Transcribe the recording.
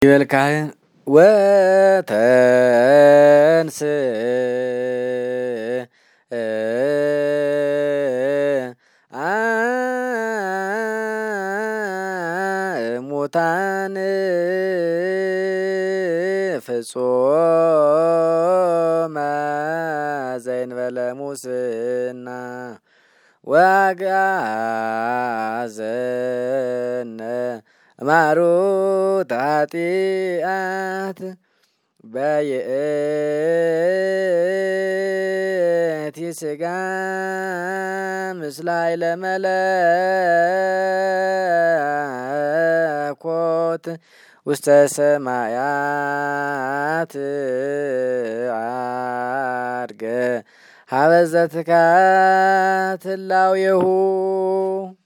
ይበልካህን ወተንስ ሙታን ፍጹመ ዘእንበለ ሙስና ወአግዓዘነ ማሩት ኃጢአት በይእቲ ሥጋ ምስለ ኃይለ መለኮት ውስተ ሰማያት ዐርገ ሀበ ዘትካት እላዌሁ